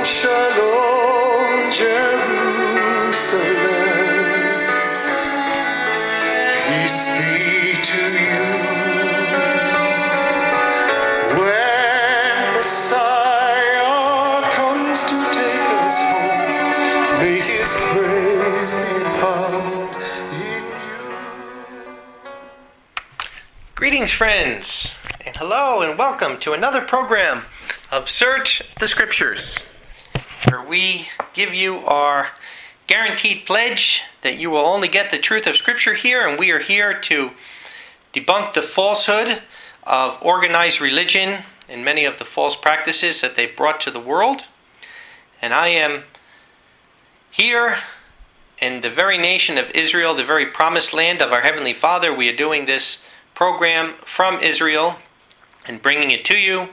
Shalom, Jerusalem. Peace be to you. When Messiah comes to take us home, may his praise be found in you. Greetings, friends, and hello and welcome to another program of Search the Scriptures, where we give you our guaranteed pledge that you will only get the truth of Scripture here, and we are here to debunk the falsehood of organized religion and many of the false practices that they've brought to the world. And I am here in the very nation of Israel, the very promised land of our Heavenly Father. We are doing this program from Israel and bringing it to you,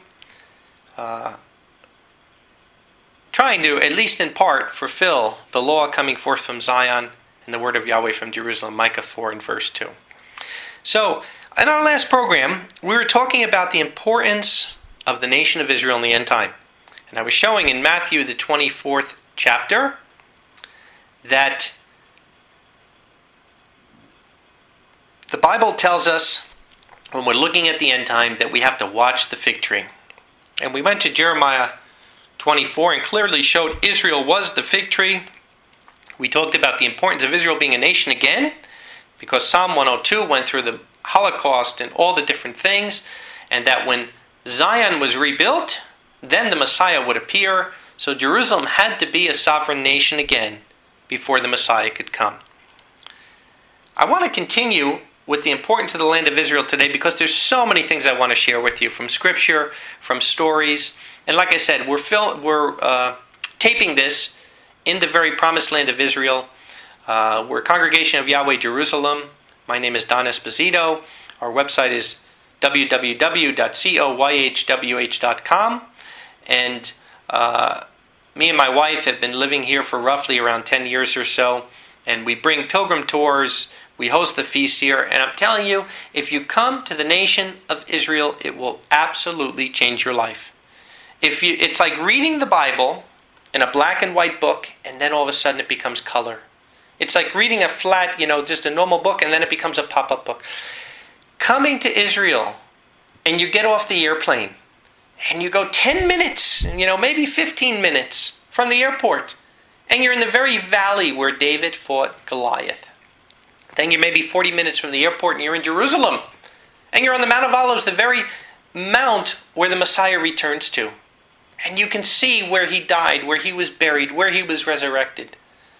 trying to, at least in part, fulfill the law coming forth from Zion and the word of Yahweh from Jerusalem, Micah 4 and verse 2. So, in our last program, we were talking about the importance of the nation of Israel in the end time. And I was showing in Matthew, the 24th chapter, that the Bible tells us, when we're looking at the end time, that we have to watch the fig tree. And we went to Jeremiah 24 and clearly showed Israel was the fig tree. We talked about the importance of Israel being a nation again, because Psalm 102 went through the Holocaust and all the different things, and that when Zion was rebuilt, then the Messiah would appear. So Jerusalem had to be a sovereign nation again before the Messiah could come. I want to continue with the importance of the land of Israel today, because there's so many things I want to share with you from Scripture, from stories. And like I said, we're taping this in the very promised land of Israel. We're a congregation of Yahweh Jerusalem. My name is Don Esposito. Our website is www.coyhwh.com. And me and my wife have been living here for roughly around 10 years or so. And we bring pilgrim tours. We host the feast here. And I'm telling you, if you come to the nation of Israel, it will absolutely change your life. It's like reading the Bible in a black and white book, and then all of a sudden it becomes color. It's like reading a flat, just a normal book, and then it becomes a pop-up book. Coming to Israel, and you get off the airplane, and you go 10 minutes, maybe 15 minutes from the airport, and you're in the very valley where David fought Goliath. Then you're maybe 40 minutes from the airport, and you're in Jerusalem, and you're on the Mount of Olives, the very mount where the Messiah returns to. And you can see where he died, where he was buried, where he was resurrected,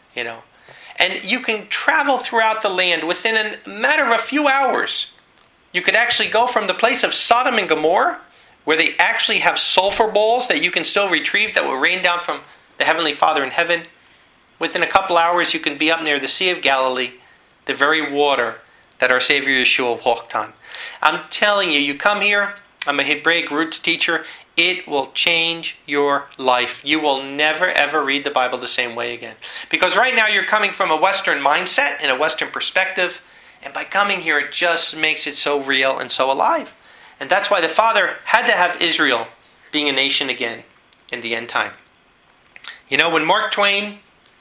And you can travel throughout the land within a matter of a few hours. You could actually go from the place of Sodom and Gomorrah, where they actually have sulfur bowls that you can still retrieve that will rain down from the Heavenly Father in heaven. Within a couple hours, you can be up near the Sea of Galilee, the very water that our Savior Yeshua walked on. I'm telling you, you come here, I'm a Hebraic roots teacher, it will change your life. You will never ever read the Bible the same way again. Because right now you're coming from a Western mindset and a Western perspective, and by coming here it just makes it so real and so alive. And that's why the Father had to have Israel being a nation again in the end time. When Mark Twain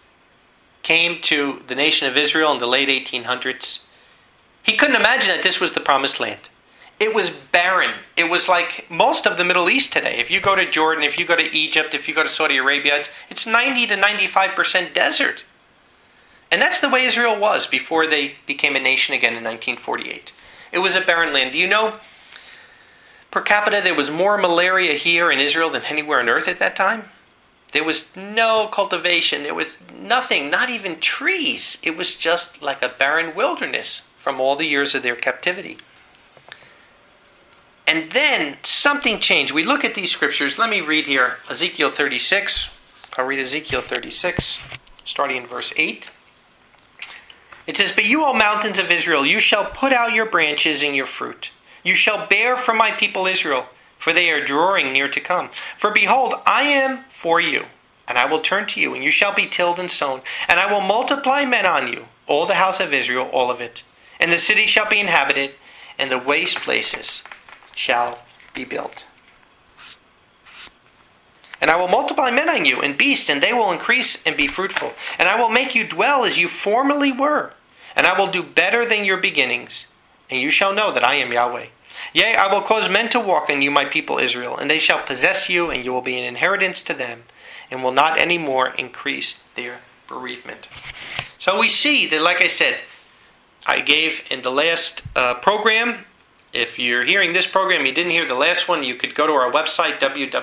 came to the nation of Israel in the late 1800s, he couldn't imagine that this was the promised land. It was barren. It was like most of the Middle East today. If you go to Jordan, if you go to Egypt, if you go to Saudi Arabia, it's 90 to 95% desert. And that's the way Israel was before they became a nation again in 1948. It was a barren land. Do you know, per capita, there was more malaria here in Israel than anywhere on earth at that time? There was no cultivation. There was nothing, not even trees. It was just like a barren wilderness from all the years of their captivity. And then something changed. We look at these scriptures. Let me read here Ezekiel 36. I'll read Ezekiel 36, starting in verse 8. It says, "But you, O mountains of Israel, you shall put out your branches and your fruit. You shall bear for my people Israel, for they are drawing near to come. For behold, I am for you, and I will turn to you, and you shall be tilled and sown. And I will multiply men on you, all the house of Israel, all of it. And the city shall be inhabited, and the waste places shall be built." And I will multiply men on you and beasts, and they will increase and be fruitful. And I will make you dwell as you formerly were. And I will do better than your beginnings. And you shall know that I am Yahweh. Yea, I will cause men to walk in you, my people Israel, and they shall possess you, and you will be an inheritance to them, and will not any more increase their bereavement. So we see that, like I said, I gave in the last program. If you're hearing this program, you didn't hear the last one, you could go to our website,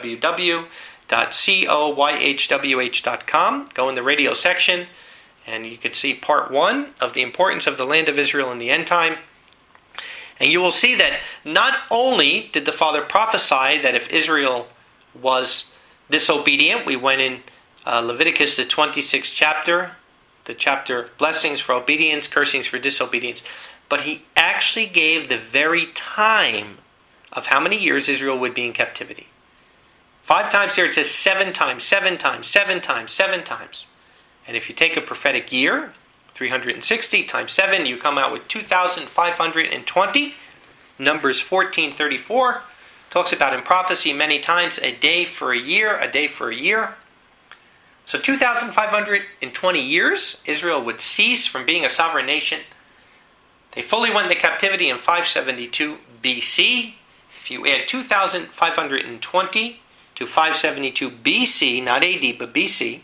www.coyhwh.com, go in the radio section, and you can see part 1 of the importance of the land of Israel in the end time. And you will see that not only did the Father prophesy that if Israel was disobedient, we went in Leviticus, the 26th chapter, the chapter of blessings for obedience, cursings for disobedience. But he actually gave the very time of how many years Israel would be in captivity. 5 times here it says 7 times, 7 times, 7 times, 7 times. And if you take a prophetic year, 360 times 7, you come out with 2,520. Numbers 14:34 talks about in prophecy many times a day for a year, a day for a year. So 2,520 years, Israel would cease from being a sovereign nation. They fully went into captivity in 572 BC. If you add 2,520 to 572 BC, not AD, but BC,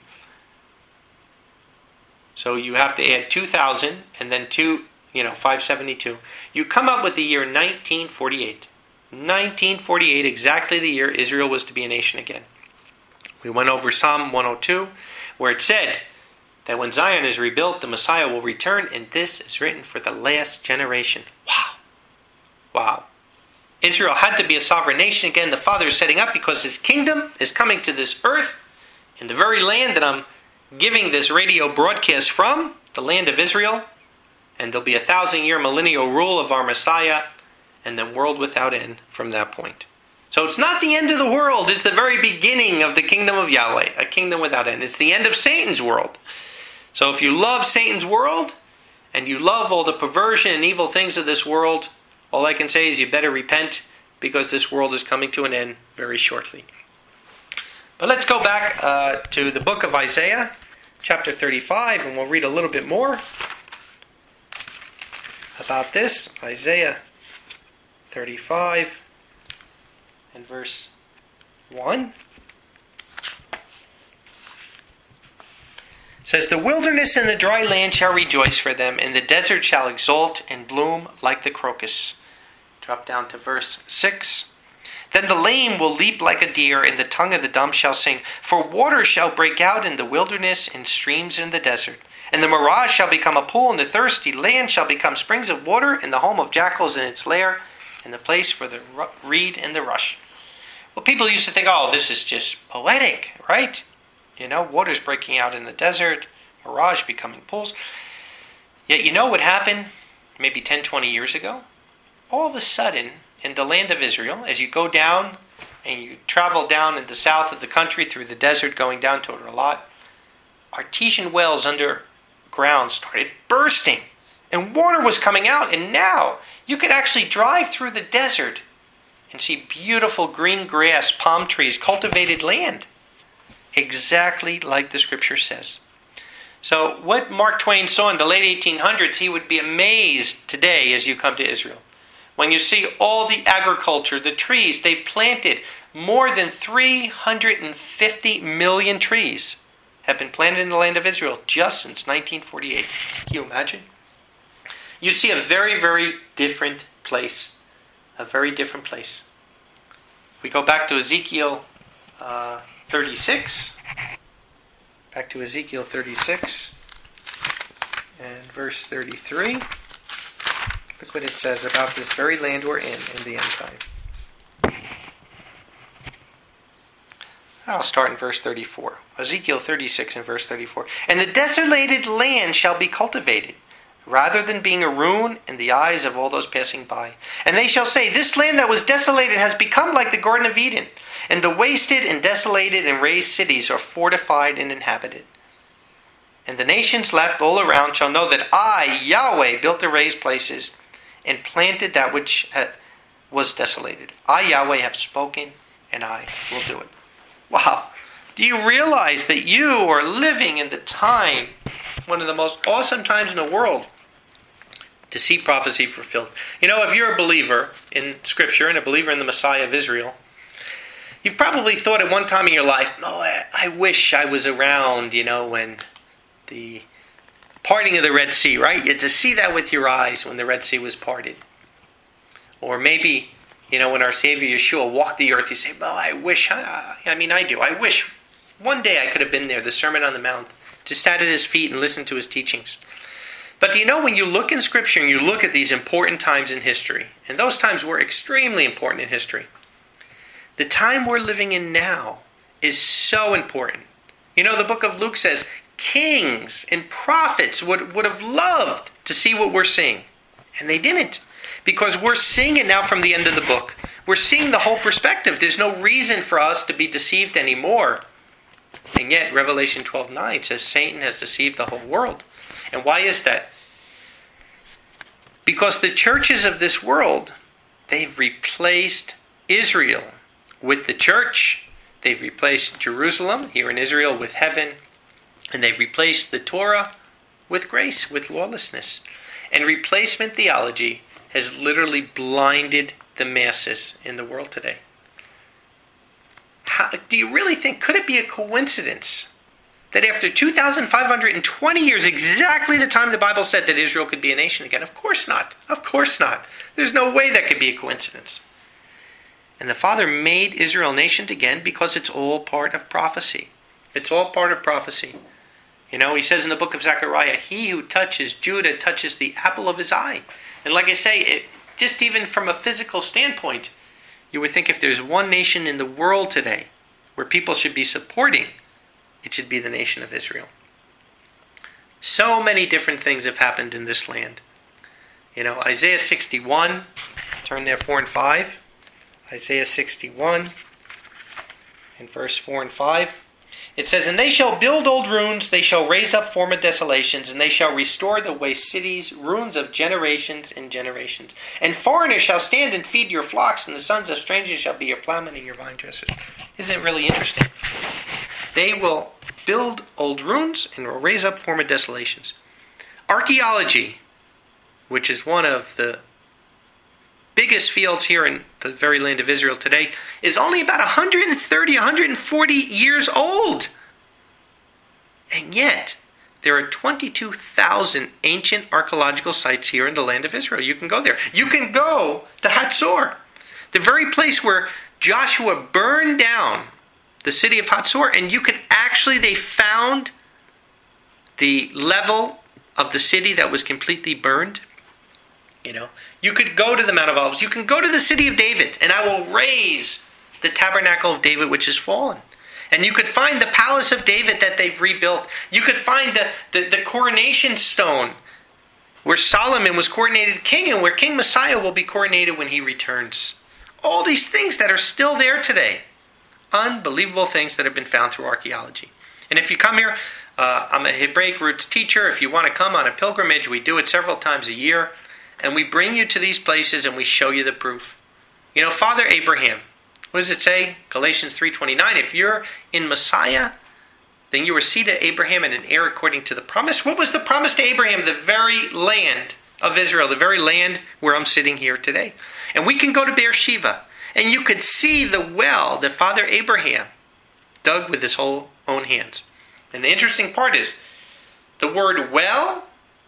so you have to add 2,000 and then 572. You come up with the year 1948. 1948, exactly the year Israel was to be a nation again. We went over Psalm 102, where it said that when Zion is rebuilt, the Messiah will return, and this is written for the last generation. Wow. Wow. Israel had to be a sovereign nation again. The Father is setting up because His kingdom is coming to this earth, in the very land that I'm giving this radio broadcast from, the land of Israel. And there'll be 1,000-year millennial rule of our Messiah, and then world without end from that point. So it's not the end of the world, it's the very beginning of the kingdom of Yahweh, a kingdom without end. It's the end of Satan's world. So if you love Satan's world, and you love all the perversion and evil things of this world, all I can say is you better repent, because this world is coming to an end very shortly. But let's go back to the book of Isaiah, chapter 35, and we'll read a little bit more about this. Isaiah 35 and verse 1. It says, "The wilderness and the dry land shall rejoice for them, and the desert shall exult and bloom like the crocus." Drop down to verse 6. "Then the lame will leap like a deer, and the tongue of the dumb shall sing. For waters shall break out in the wilderness, and streams in the desert. And the mirage shall become a pool, and the thirsty land shall become springs of water, and the home of jackals in its lair, and the place for the reed and the rush." Well, people used to think, oh, this is just poetic, right? Waters breaking out in the desert, mirage becoming pools. Yet you know what happened maybe 10, 20 years ago? All of a sudden, in the land of Israel, as you go down and you travel down in the south of the country through the desert going down toward Eilat, artesian wells underground started bursting. And water was coming out. And now you could actually drive through the desert and see beautiful green grass, palm trees, cultivated land. Exactly like the scripture says. So what Mark Twain saw in the late 1800s, he would be amazed today as you come to Israel. When you see all the agriculture, the trees, they've planted more than 350 million trees have been planted in the land of Israel just since 1948. Can you imagine? You see a very, very different place. A very different place. We go back to Ezekiel 36. Back to Ezekiel 36 and verse 33. Look what it says about this very land we're in the end time. I'll start in verse 34. Ezekiel 36 and verse 34. "And the desolated land shall be cultivated, rather than being a ruin in the eyes of all those passing by. And they shall say, This land that was desolated has become like the Garden of Eden, and the wasted and desolated and razed cities are fortified and inhabited. And the nations left all around shall know that I, Yahweh, built the raised places, and planted that which was desolated. I, Yahweh, have spoken, and I will do it." Wow. Do you realize that you are living in the time, one of the most awesome times in the world, to see prophecy fulfilled? You know, if you're a believer in Scripture and a believer in the Messiah of Israel, you've probably thought at one time in your life, I wish I was around, when the parting of the Red Sea, right? You had to see that with your eyes when the Red Sea was parted. Or maybe, when our Savior Yeshua walked the earth, you say, I wish, I do. I wish one day I could have been there, the Sermon on the Mount, to stand at his feet and listen to his teachings. But do you know, when you look in Scripture and you look at these important times in history, and those times were extremely important in history, the time we're living in now is so important. The book of Luke says, kings and prophets would have loved to see what we're seeing. And they didn't. Because we're seeing it now from the end of the book. We're seeing the whole perspective. There's no reason for us to be deceived anymore. And yet, Revelation 12:9 says Satan has deceived the whole world. And why is that? Because the churches of this world, they've replaced Israel with the church. They've replaced Jerusalem here in Israel with heaven. And they've replaced the Torah with grace, with lawlessness. And replacement theology has literally blinded the masses in the world today. Do you really think, could it be a coincidence that after 2,520 years, exactly the time the Bible said that Israel could be a nation again? Of course not. Of course not. There's no way that could be a coincidence. And the Father made Israel a nation again because it's all part of prophecy. It's all part of prophecy. He says in the book of Zechariah, he who touches Judah touches the apple of his eye. And like I say, just even from a physical standpoint, you would think if there's one nation in the world today where people should be supporting, it should be the nation of Israel. So many different things have happened in this land. Isaiah 61, turn there 4 and 5. Isaiah 61 in verse 4 and 5. It says, and they shall build old ruins, they shall raise up former desolations, and they shall restore the waste cities, ruins of generations and generations. And foreigners shall stand and feed your flocks, and the sons of strangers shall be your plowmen and your vine dressers. Isn't it really interesting? They will build old ruins and will raise up former desolations. Archaeology, which is one of the biggest fields here in the very land of Israel today, is only about 130, 140 years old. And yet, there are 22,000 ancient archaeological sites here in the land of Israel. You can go there. You can go to Hatzor, the very place where Joshua burned down the city of Hatzor, and they found the level of the city that was completely burned. You could go to the Mount of Olives. You can go to the city of David, and I will raise the tabernacle of David, which has fallen. And you could find the palace of David that they've rebuilt. You could find the coronation stone where Solomon was coronated king and where King Messiah will be coronated when he returns. All these things that are still there today. Unbelievable things that have been found through archaeology. And if you come here, I'm a Hebraic roots teacher. If you want to come on a pilgrimage, we do it several times a year. And we bring you to these places and we show you the proof. Father Abraham, what does it say? Galatians 3:29, if you're in Messiah, then you were seed of Abraham and an heir according to the promise. What was the promise to Abraham? The very land of Israel, the very land where I'm sitting here today. And we can go to Beersheba, and you could see the well that Father Abraham dug with his own hands. And the interesting part is, the word well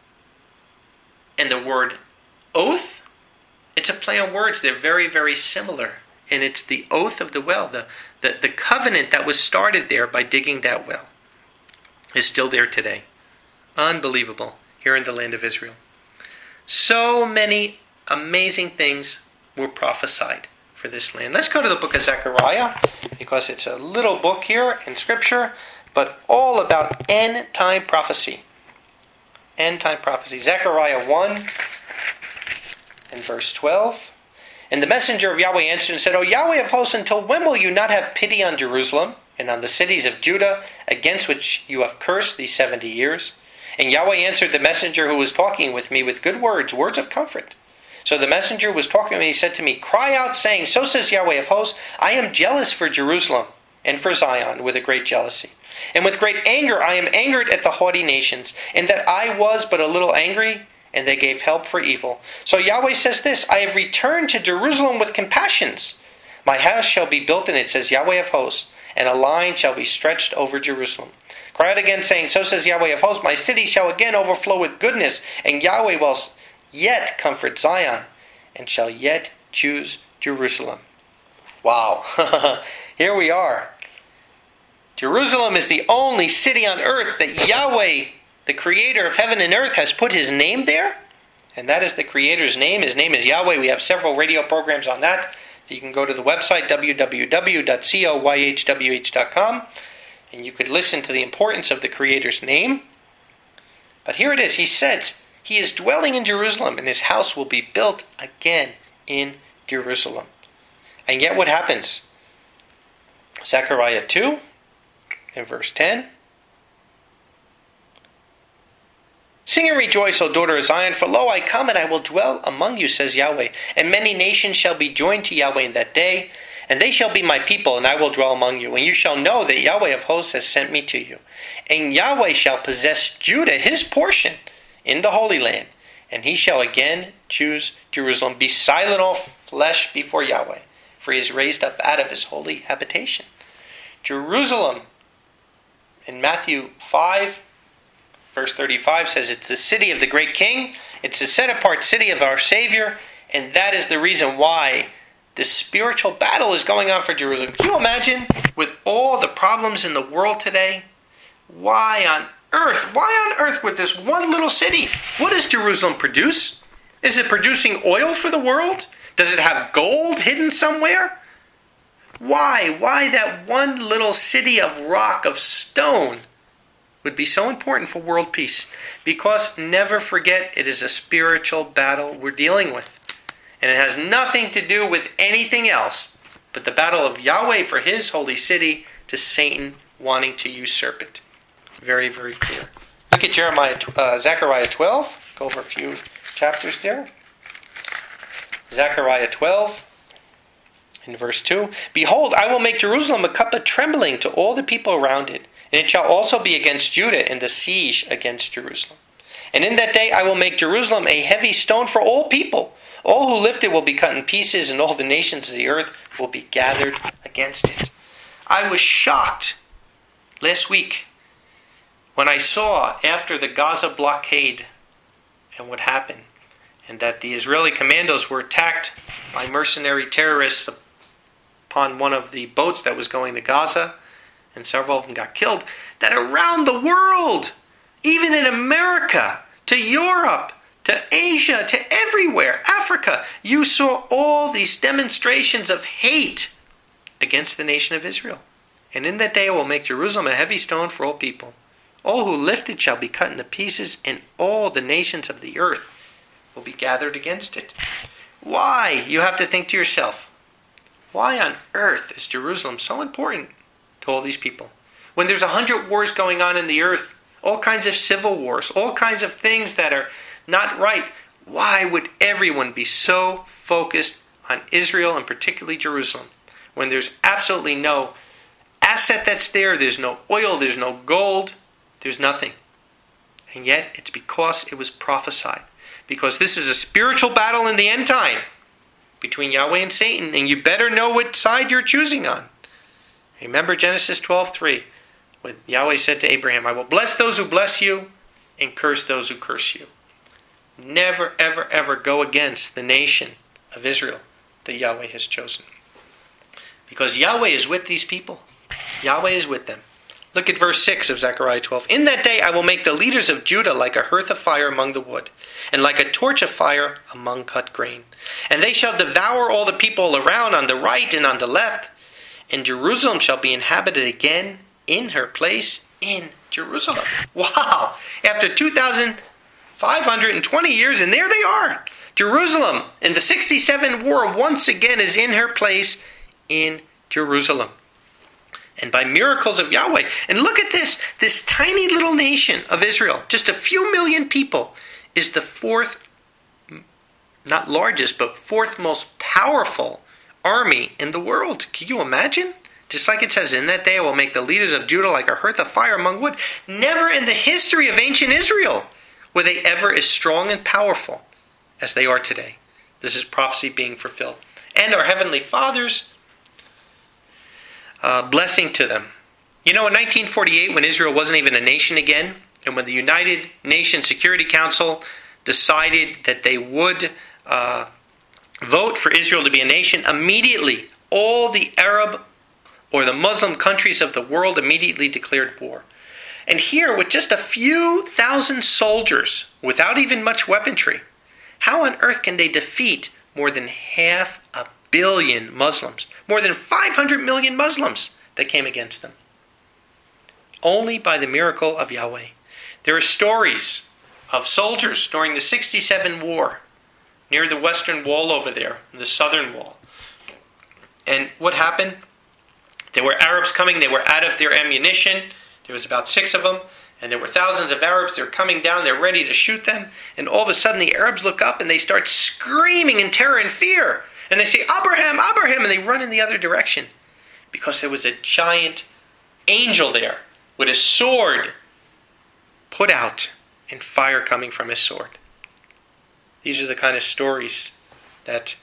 and the word oath, it's a play on words. They're very, very similar. And it's the oath of the well, the covenant that was started there by digging that well, is still there today. Unbelievable, here in the land of Israel. So many amazing things were prophesied for this land. Let's go to the book of Zechariah, because it's a little book here in Scripture, but all about end-time prophecy. End-time prophecy. Zechariah 1 and verse 12. And the messenger of Yahweh answered and said, O Yahweh of hosts, until when will you not have pity on Jerusalem and on the cities of Judah, against which you have cursed these 70 years? And Yahweh answered the messenger who was talking with me with good words, words of comfort. So the messenger who was talking to me, he said to me, Cry out, saying, So says Yahweh of hosts, I am jealous for Jerusalem, and for Zion with a great jealousy. And with great anger I am angered at the haughty nations, in that I was but a little angry, and they gave help for evil. So Yahweh says this, I have returned to Jerusalem with compassions. My house shall be built in it, says Yahweh of hosts, and a line shall be stretched over Jerusalem. Cry out again, saying, so says Yahweh of hosts, my city shall again overflow with goodness, and Yahweh will yet comfort Zion, and shall yet choose Jerusalem. Wow. Here we are. Jerusalem is the only city on earth that Yahweh, the creator of heaven and earth, has put his name there. And that is the creator's name. His name is Yahweh. We have several radio programs on that. You can go to the website, www.coyhwh.com, and you could listen to the importance of the creator's name. But here it is. He says, he is dwelling in Jerusalem, and his house will be built again in Jerusalem. And yet what happens? Zechariah 2, in verse 10. Sing and rejoice, O daughter of Zion, for lo, I come and I will dwell among you, says Yahweh. And many nations shall be joined to Yahweh in that day, and they shall be my people, and I will dwell among you. And you shall know that Yahweh of hosts has sent me to you. And Yahweh shall possess Judah, his portion, in the Holy Land, and he shall again choose Jerusalem. Be silent, all flesh, before Yahweh, for he is raised up out of his holy habitation. Jerusalem, in Matthew 5, verse 35 says it's the city of the great king. It's the set-apart city of our Savior. And that is the reason why this spiritual battle is going on for Jerusalem. Can you imagine, with all the problems in the world today, why on earth would this one little city? What does Jerusalem produce? Is it producing oil for the world? Does it have gold hidden somewhere? Why that one little city of rock, of stone, would be so important for world peace? Because never forget, it is a spiritual battle we're dealing with. And it has nothing to do with anything else but the battle of Yahweh for his holy city to Satan wanting to usurp it. Very, very clear. Look at Zechariah 12. Go over a few chapters there. Zechariah 12. In verse 2, behold, I will make Jerusalem a cup of trembling to all the people around it, and it shall also be against Judah in the siege against Jerusalem. And in that day I will make Jerusalem a heavy stone for all people. All who lift it will be cut in pieces, and all the nations of the earth will be gathered against it. I was shocked last week when I saw, after the Gaza blockade and what happened, and that the Israeli commandos were attacked by mercenary terrorists upon one of the boats that was going to Gaza, and several of them got killed, that around the world, even in America, to Europe, to Asia, to everywhere, Africa, you saw all these demonstrations of hate against the nation of Israel. And in that day I will make Jerusalem a heavy stone for all people. All who lift it shall be cut into pieces, and all the nations of the earth will be gathered against it. Why? You have to think to yourself, why on earth is Jerusalem so important to all these people? When there's 100 wars going on in the earth, all kinds of civil wars, all kinds of things that are not right, why would everyone be so focused on Israel and particularly Jerusalem when there's absolutely no asset that's there, there's no oil, there's no gold, there's nothing? And yet it's because it was prophesied. Because this is a spiritual battle in the end time between Yahweh and Satan, and you better know what side you're choosing on. Remember Genesis 12:3, when Yahweh said to Abraham, I will bless those who bless you and curse those who curse you. Never, ever, ever go against the nation of Israel that Yahweh has chosen. Because Yahweh is with these people. Yahweh is with them. Look at verse 6 of Zechariah 12. In that day I will make the leaders of Judah like a hearth of fire among the wood, and like a torch of fire among cut grain. And they shall devour all the people around on the right and on the left. And Jerusalem shall be inhabited again in her place in Jerusalem. Wow! After 2,520 years, and there they are. Jerusalem in the 67 war once again is in her place in Jerusalem. And by miracles of Yahweh. And look at this tiny little nation of Israel, just a few million people, is the fourth, not largest, but fourth most powerful army in the world. Can you imagine? Just like it says, in that day I will make the leaders of Judah like a hearth of fire among wood. Never in the history of ancient Israel were they ever as strong and powerful as they are today. This is prophecy being fulfilled. And our Heavenly Father's blessing to them. You know, in 1948, when Israel wasn't even a nation again, and when the United Nations Security Council decided that they would vote for Israel to be a nation, immediately all the Arab or the Muslim countries of the world immediately declared war. And here, with just a few thousand soldiers, without even much weaponry, how on earth can they defeat more than 500 million Muslims? More than 500 million Muslims that came against them. Only by the miracle of Yahweh. There are stories of soldiers during the 67 war near the Western Wall over there, the Southern Wall. And what happened? There were Arabs coming, they were out of their ammunition. There was about 6 of them, and there were thousands of Arabs. They're coming down, they're ready to shoot them. And all of a sudden the Arabs look up and they start screaming in terror and fear. And they say, Abraham, Abraham, and they run in the other direction. Because there was a giant angel there with a sword put out and fire coming from his sword. These are the kind of stories that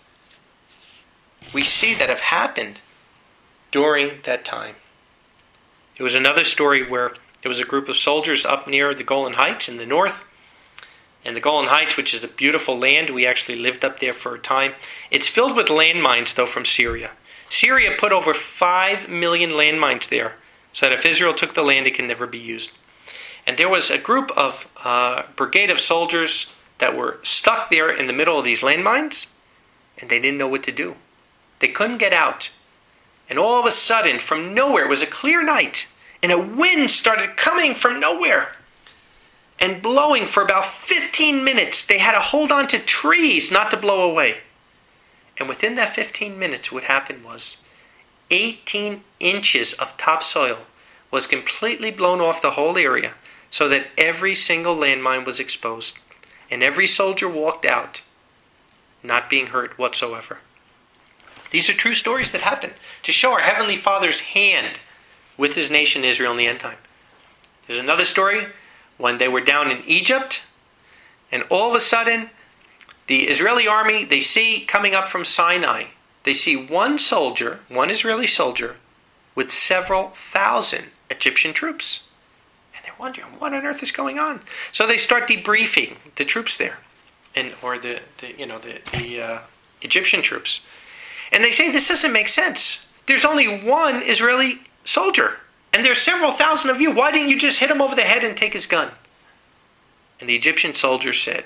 we see that have happened during that time. There was another story where there was a group of soldiers up near the Golan Heights in the north. And the Golan Heights, which is a beautiful land, we actually lived up there for a time. It's filled with landmines, though, from Syria. Syria put over 5 million landmines there, so that if Israel took the land, it can never be used. And there was a group of brigade of soldiers that were stuck there in the middle of these landmines, and they didn't know what to do. They couldn't get out. And all of a sudden, from nowhere, it was a clear night, and a wind started coming from nowhere and blowing for about 15 minutes. They had to hold on to trees not to blow away. And within that 15 minutes, what happened was 18 inches of topsoil was completely blown off the whole area, so that every single landmine was exposed. And every soldier walked out, not being hurt whatsoever. These are true stories that happened to show our Heavenly Father's hand with His nation Israel in the end time. There's another story when they were down in Egypt, and all of a sudden, the Israeli army, they see coming up from Sinai, they see one soldier, one Israeli soldier, with several thousand Egyptian troops. And they're wondering, what on earth is going on? So they start debriefing the troops there, or the Egyptian troops. And they say, this doesn't make sense. There's only one Israeli soldier, and there's several thousand of you. Why didn't you just hit him over the head and take his gun? And the Egyptian soldier said,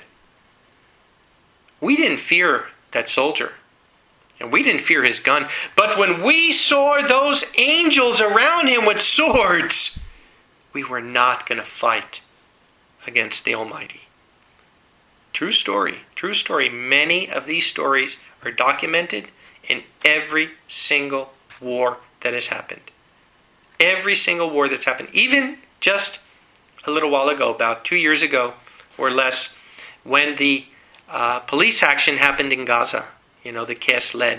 we didn't fear that soldier, and we didn't fear his gun. But when we saw those angels around him with swords, we were not going to fight against the Almighty. True story, true story. Many of these stories are documented in every single war that has happened. Every single war that's happened. Even just a little while ago, about 2 years ago or less, when the police action happened in Gaza, the cast lead.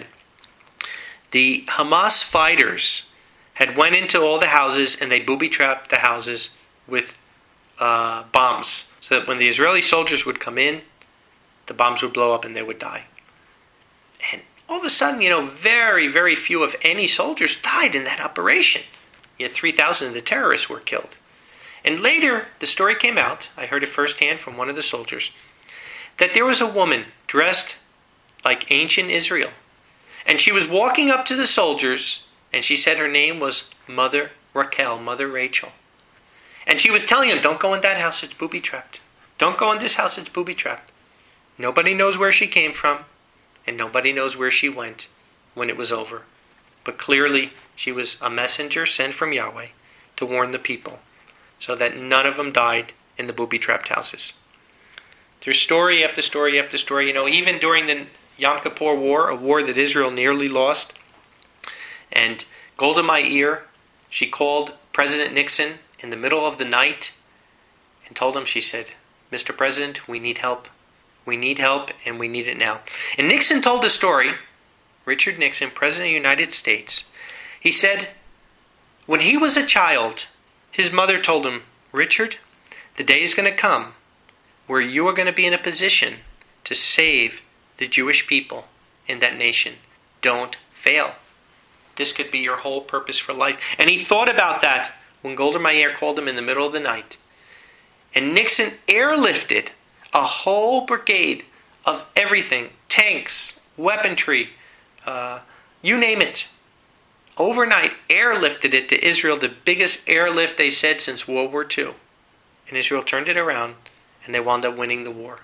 The Hamas fighters had went into all the houses and they booby-trapped the houses with bombs, so that when the Israeli soldiers would come in, the bombs would blow up and they would die. And all of a sudden, very, very few, if any, soldiers died in that operation. 3,000 of the terrorists were killed. And later, the story came out, I heard it firsthand from one of the soldiers, that there was a woman dressed like ancient Israel. And she was walking up to the soldiers, and she said her name was Mother Raquel, Mother Rachel. And she was telling them, don't go in that house, it's booby-trapped. Don't go in this house, it's booby-trapped. Nobody knows where she came from, and nobody knows where she went when it was over. But clearly, she was a messenger sent from Yahweh to warn the people, so that none of them died in the booby-trapped houses. There's story after story after story. Even during the Yom Kippur War, a war that Israel nearly lost, and Golda Meir, she called President Nixon in the middle of the night and told him, she said, Mr. President, we need help. We need help, and we need it now. And Nixon told the story, Richard Nixon, President of the United States. He said When he was a child, his mother told him, Richard, the day is going to come where you are going to be in a position to save the Jewish people in that nation. Don't fail. This could be your whole purpose for life. And he thought about that when Golda Meir called him in the middle of the night. And Nixon airlifted a whole brigade of everything, tanks, weaponry, you name it. Overnight, airlifted it to Israel, the biggest airlift, they said, since World War II. And Israel turned it around, and they wound up winning the war.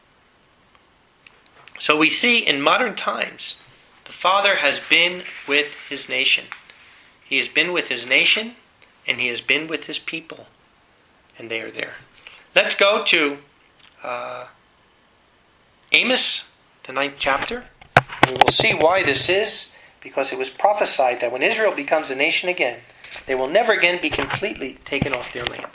So we see in modern times, the Father has been with his nation. He has been with his nation, and he has been with his people. And they are there. Let's go to Amos, the 9th chapter. And we'll see why this is. Because it was prophesied that when Israel becomes a nation again, they will never again be completely taken off their land.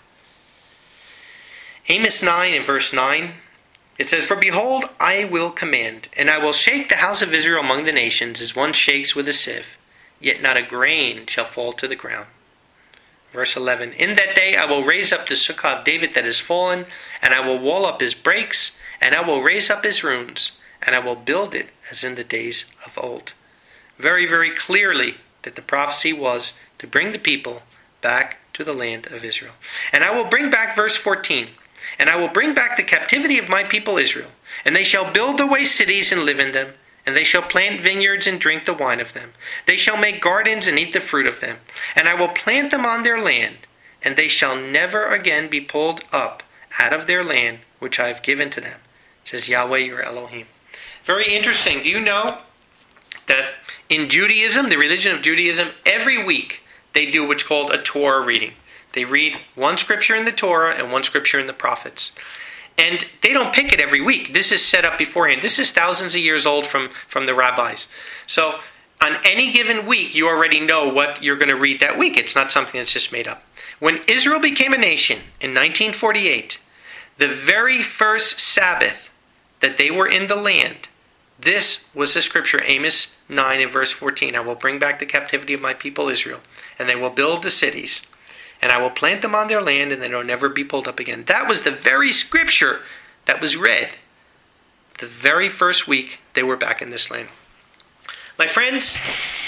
Amos 9 and verse 9, it says, For behold, I will command, and I will shake the house of Israel among the nations as one shakes with a sieve, yet not a grain shall fall to the ground. Verse 11, In that day I will raise up the sukkah of David that is fallen, and I will wall up his breaks, and I will raise up his ruins, and I will build it as in the days of old. Very, very clearly that the prophecy was to bring the people back to the land of Israel. And I will bring back, verse 14, And I will bring back the captivity of my people Israel, and they shall build away cities and live in them, and they shall plant vineyards and drink the wine of them. They shall make gardens and eat the fruit of them. And I will plant them on their land, and they shall never again be pulled up out of their land which I have given to them, says Yahweh your Elohim. Very interesting. Do you know that in Judaism, the religion of Judaism, every week they do what's called a Torah reading. They read one scripture in the Torah and one scripture in the prophets. And they don't pick it every week. This is set up beforehand. This is thousands of years old from the rabbis. So on any given week, you already know what you're going to read that week. It's not something that's just made up. When Israel became a nation in 1948, the very first Sabbath that they were in the land, this was the scripture, Amos 9 and verse 14. I will bring back the captivity of my people Israel, and they will build the cities, and I will plant them on their land, and they will never be pulled up again. That was the very scripture that was read the very first week they were back in this land. My friends,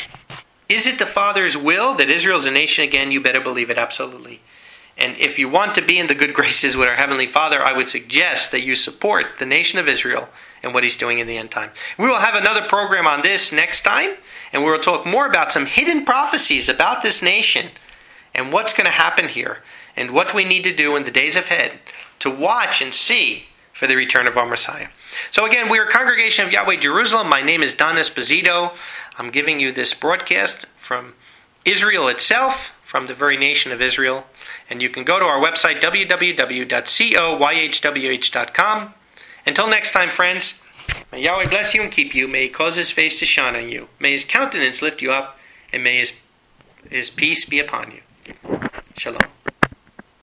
is it the Father's will that Israel's a nation again? You better believe it, absolutely. And if you want to be in the good graces with our Heavenly Father, I would suggest that you support the nation of Israel and what he's doing in the end time. We will have another program on this next time, and we will talk more about some hidden prophecies about this nation and what's going to happen here and what we need to do in the days ahead to watch and see for the return of our Messiah. So again, we are Congregation of Yahweh Jerusalem. My name is Don Esposito. I'm giving you this broadcast from Israel itself, from the very nation of Israel. And you can go to our website, www.coyhwh.com. Until next time, friends, may Yahweh bless you and keep you. May he cause his face to shine on you. May his countenance lift you up. And may his peace be upon you. Shalom.